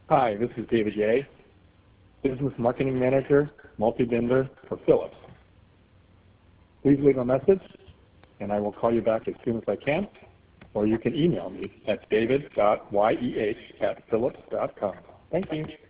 Hi, this is David Ye, Business Marketing Manager, Multi-Vendor for Philips. Please leave a message, and I will call you back as soon as I can, or you can email me at david.yeh@philips.com. Thank you.